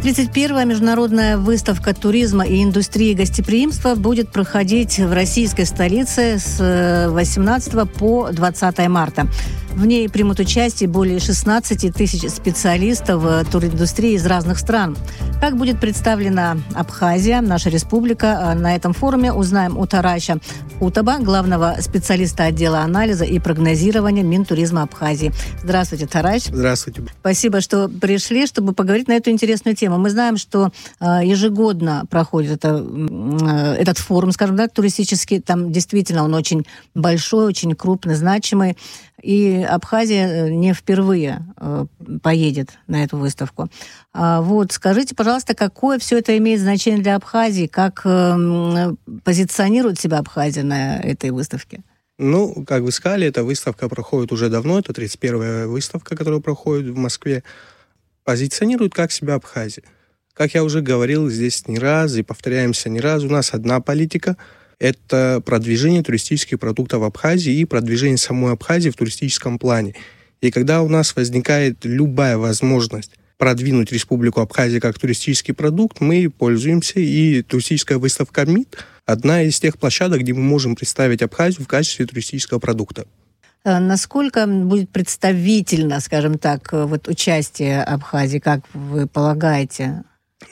31-я международная выставка туризма и индустрии гостеприимства будет проходить в российской столице с 18 по 20 марта. В ней примут участие более 16 тысяч специалистов туриндустрии из разных стран. Как будет представлена Абхазия, наша республика, на этом форуме узнаем у Тараща Хутаба, главного специалиста отдела анализа и прогнозирования Минтуризма Абхазии. Здравствуйте, Таращ. Здравствуйте. Спасибо, что пришли, чтобы поговорить на эту интересную тему. Мы знаем, что ежегодно проходит этот форум, скажем так, туристический. Там действительно он очень большой, очень крупный, значимый. И Абхазия не впервые поедет на эту выставку. Вот, скажите, пожалуйста, какое все это имеет значение для Абхазии? Как позиционирует себя Абхазия на этой выставке? Ну, как вы сказали, эта выставка проходит уже давно. Это 31-я выставка, которая проходит в Москве. Позиционирует как себя Абхазия. Как я уже говорил здесь не раз и повторяемся не раз, у нас одна политика – это продвижение туристических продуктов Абхазии и продвижение самой Абхазии в туристическом плане. И когда у нас возникает любая возможность продвинуть Республику Абхазия как туристический продукт, мы пользуемся, и туристическая выставка МИД – одна из тех площадок, где мы можем представить Абхазию в качестве туристического продукта. Насколько будет представительно, скажем так, вот участие Абхазии, как вы полагаете?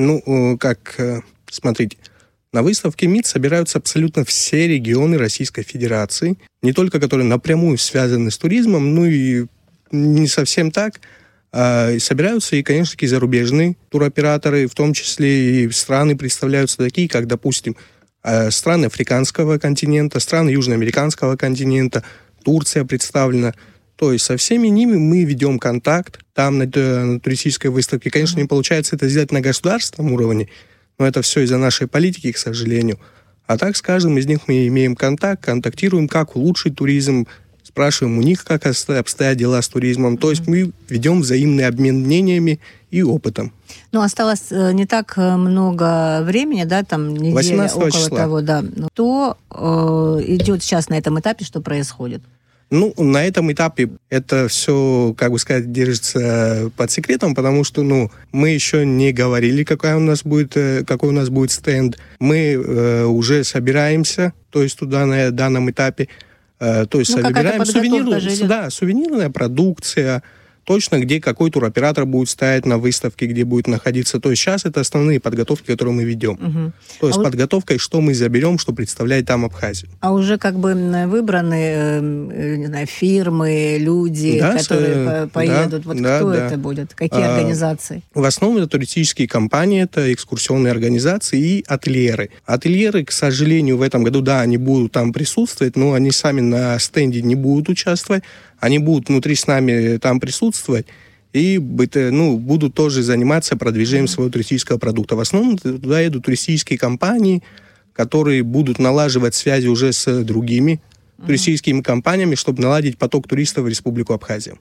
Смотрите, на выставке МИД собираются абсолютно все регионы Российской Федерации, не только которые напрямую связаны с туризмом, но и не совсем так. Собираются и, конечно, и зарубежные туроператоры, в том числе и страны представляются такие, как, допустим, страны африканского континента, страны южноамериканского континента, Турция представлена. То есть со всеми ними мы ведем контакт там на туристической выставке. Конечно, не получается это сделать на государственном уровне, но это все из-за нашей политики, к сожалению. А так с каждым из них мы имеем контакт, контактируем, как улучшить туризм, спрашиваем у них, как обстоят дела с туризмом. То есть мы ведем взаимный обмен мнениями и опытом. Ну, осталось не так много времени, да, там неделя, около числа. того, да. Что идет сейчас на этом этапе, что происходит? Ну, на этом этапе это все, как бы сказать, держится под секретом, потому что, мы еще не говорили, какой у нас будет стенд. Мы уже собираемся, то есть туда на данном этапе, то есть собираем сувенирная продукция, точно где какой туроператор будет стоять на выставке, где будет находиться. То есть сейчас это основные подготовки, которые мы ведем. Угу. То есть подготовкой, что мы заберем, что представляет там Абхазию. А уже как бы выбраны, не знаю, фирмы, люди, которые поедут. Кто это будет? Какие организации? В основном это туристические компании, это экскурсионные организации и ательеры. Ательеры, к сожалению, в этом году, они будут там присутствовать, но они сами на стенде не будут участвовать. Они будут внутри с нами там присутствовать и будут тоже заниматься продвижением своего туристического продукта. В основном туда едут туристические компании, которые будут налаживать связи уже с другими туристическими компаниями, чтобы наладить поток туристов в Республику Абхазия.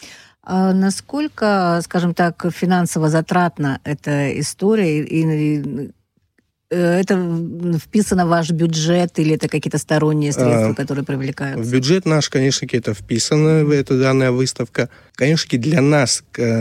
А насколько, скажем так, финансово затратна эта история и это вписано в ваш бюджет или это какие-то сторонние средства, которые привлекаются? В бюджет наш, конечно, это вписано, эта данная выставка. Конечно, для нас,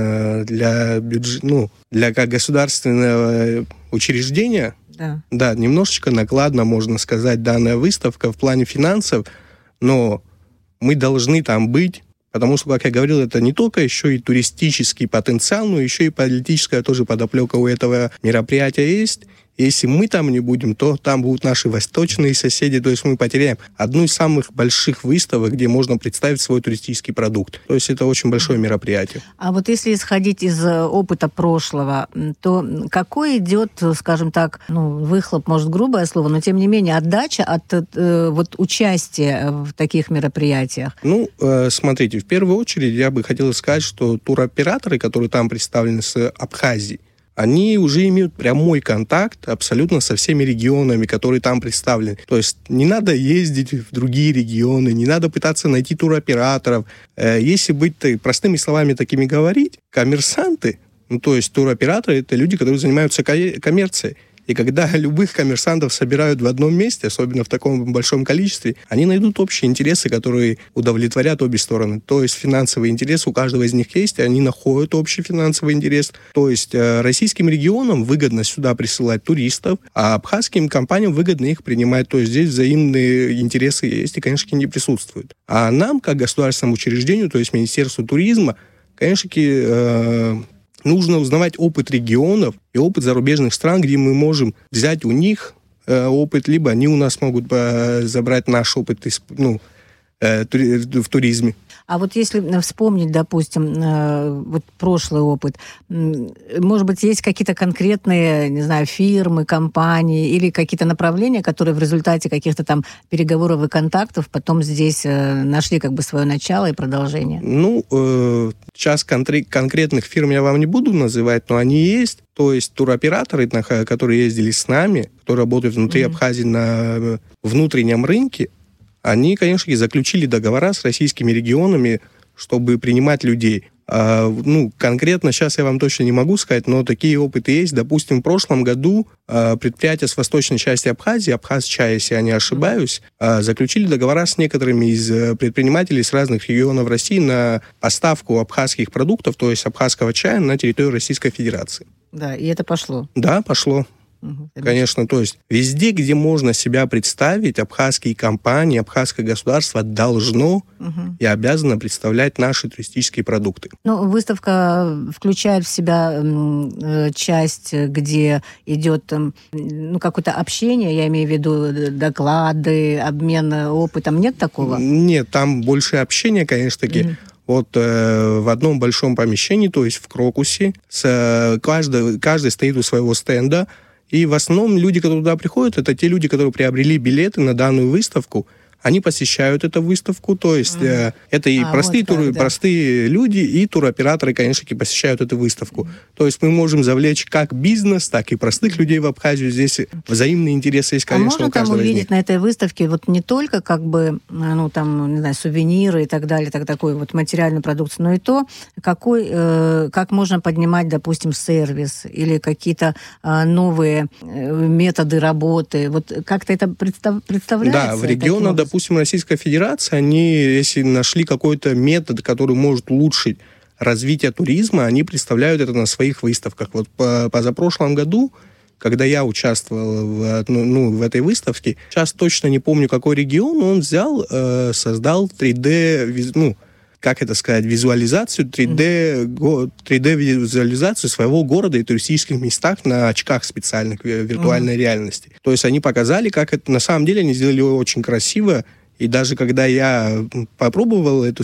для как государственного учреждения, немножечко накладно, можно сказать, данная выставка в плане финансов, но мы должны там быть, потому что, как я говорил, это не только еще и туристический потенциал, но еще и политическая тоже подоплека у этого мероприятия есть. Если мы там не будем, то там будут наши восточные соседи, то есть мы потеряем одну из самых больших выставок, где можно представить свой туристический продукт. То есть это очень большое мероприятие. А вот если исходить из опыта прошлого, то какой идет, скажем так, выхлоп, может, грубое слово, но тем не менее отдача от участия в таких мероприятиях? Смотрите, в первую очередь я бы хотел сказать, что туроператоры, которые там представлены с Абхазии, они уже имеют прямой контакт абсолютно со всеми регионами, которые там представлены. То есть не надо ездить в другие регионы, не надо пытаться найти туроператоров. Если быть простыми словами такими говорить, коммерсанты, то есть туроператоры, это люди, которые занимаются коммерцией. И когда любых коммерсантов собирают в одном месте, особенно в таком большом количестве, они найдут общие интересы, которые удовлетворят обе стороны. То есть финансовый интерес у каждого из них есть, и они находят общий финансовый интерес. То есть российским регионам выгодно сюда присылать туристов, а абхазским компаниям выгодно их принимать. То есть здесь взаимные интересы есть и, конечно, не присутствуют. А нам, как государственному учреждению, то есть Министерству туризма, конечно, нужно узнавать опыт регионов и опыт зарубежных стран, где мы можем взять у них опыт, либо они у нас могут забрать наш опыт в туризме. А вот если вспомнить, допустим, вот прошлый опыт, может быть, есть какие-то конкретные, не знаю, фирмы, компании или какие-то направления, которые в результате каких-то там переговоров и контактов потом здесь нашли как бы свое начало и продолжение? Сейчас конкретных фирм я вам не буду называть, но они есть. То есть туроператоры, которые ездили с нами, которые работают внутри Абхазии на внутреннем рынке, они, конечно, заключили договора с российскими регионами, чтобы принимать людей. Конкретно сейчас я вам точно не могу сказать, но такие опыты есть. Допустим, в прошлом году предприятия с восточной части Абхазии, Абхазчай, если я не ошибаюсь, заключили договора с некоторыми из предпринимателей с разных регионов России на поставку абхазских продуктов, то есть абхазского чая, на территорию Российской Федерации. Да, и это пошло. Да, пошло. Конечно, то есть везде, где можно себя представить, абхазские компании, абхазское государство должно и обязано представлять наши туристические продукты. Выставка включает в себя часть, где идет какое-то общение, я имею в виду доклады, обмен опытом. Нет такого? Нет, там больше общения, конечно-таки. В одном большом помещении, то есть в Крокусе, каждый стоит у своего стенда. И в основном люди, которые туда приходят, это те люди, которые приобрели билеты на данную выставку. Они посещают эту выставку, то есть это и простые люди, и туроператоры, конечно, посещают эту выставку. То есть мы можем завлечь как бизнес, так и простых людей в Абхазию. Здесь взаимные интересы есть, конечно, у каждого из них. А можно там увидеть на этой выставке вот не только сувениры и так далее, такой вот материальную продукцию, но и то, как можно поднимать, допустим, сервис или какие-то новые методы работы. Вот как-то это представляется? Да, в регионах, допустим, Российской Федерации, они, если нашли какой-то метод, который может улучшить развитие туризма, они представляют это на своих выставках. Вот позапрошлом году, когда я участвовал в этой выставке, сейчас точно не помню, какой регион, он создал 3D, визуализацию, 3D-визуализацию своего города и туристических местах на очках специальных виртуальной реальности. То есть они показали, как это на самом деле они сделали очень красиво. И даже когда я попробовал эти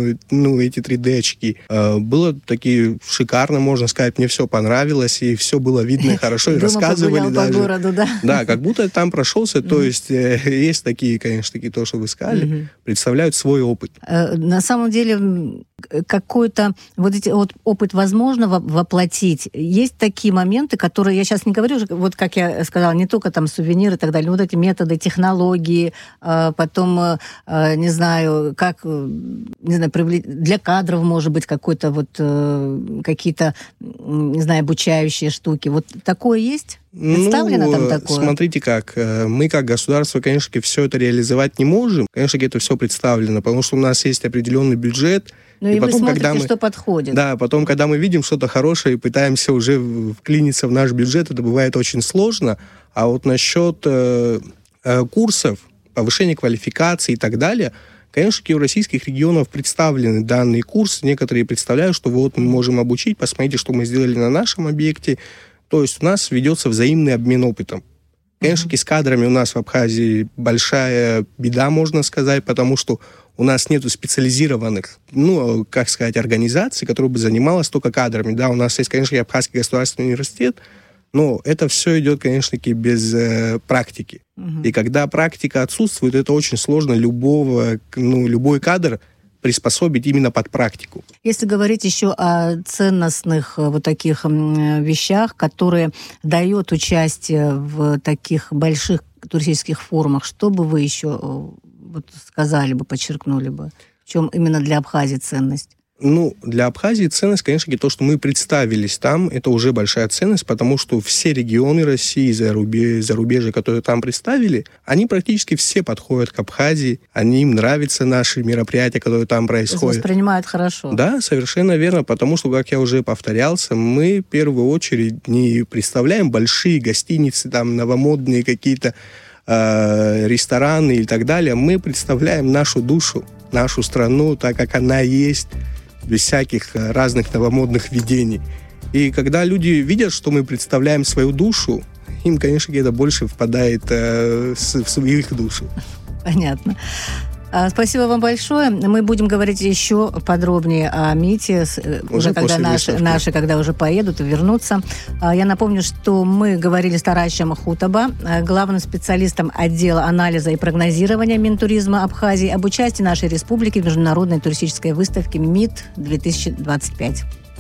3D-очки, было таки шикарно, можно сказать, мне все понравилось, и все было видно и хорошо, и рассказывали даже. По городу, да? Да, как будто там прошелся, то есть есть такие, конечно, то, что вы сказали, представляют свой опыт. На самом деле, какой-то опыт возможно воплотить. Есть такие моменты, которые, я сейчас не говорю, вот как я сказала, не только там сувениры и так далее, но вот эти методы, технологии, потом не знаю, для кадров, может быть, какой-то какие-то, не знаю, обучающие штуки. Вот такое есть? Представлено там такое? Смотрите как. Мы, как государство, конечно, все это реализовать не можем. Конечно, это все представлено, потому что у нас есть определенный бюджет. И потом, вы смотрите, что подходит. Да, потом, когда мы видим что-то хорошее и пытаемся уже вклиниться в наш бюджет, это бывает очень сложно. А вот насчет курсов, повышение квалификации и так далее, конечно, у российских регионов представлены данные курсы. Некоторые представляют, что мы можем обучить, посмотрите, что мы сделали на нашем объекте. То есть у нас ведется взаимный обмен опытом. Конечно, с кадрами у нас в Абхазии большая беда, можно сказать, потому что у нас нету специализированных, организаций, которые бы занималась только кадрами. Да, у нас есть, конечно, и Абхазский государственный университет, но это все идет, конечно, без практики. И когда практика отсутствует, это очень сложно любой кадр приспособить именно под практику. Если говорить еще о ценностных таких вещах, которые дают участие в таких больших туристических форумах, что бы вы еще сказали бы, подчеркнули бы? В чем именно для Абхазии ценность? Для Абхазии ценность, конечно, то, что мы представились там, это уже большая ценность, потому что все регионы России, зарубежья, которые там представили, они практически все подходят к Абхазии, им нравятся наши мероприятия, которые там происходят. Воспринимают хорошо. Да, совершенно верно, потому что, как я уже повторялся, мы в первую очередь не представляем большие гостиницы, там, новомодные какие-то рестораны и так далее. Мы представляем нашу душу, нашу страну, так как она есть, без всяких разных новомодных видений. И когда люди видят, что мы представляем свою душу, им, конечно, где-то больше впадает в их душу. Понятно. Спасибо вам большое. Мы будем говорить еще подробнее о МИТе, уже когда наши уже поедут и вернутся. Я напомню, что мы говорили с Тарасом Хутаба, главным специалистом отдела анализа и прогнозирования Минтуризма Абхазии, об участии нашей республики в международной туристической выставке МИТ-2025.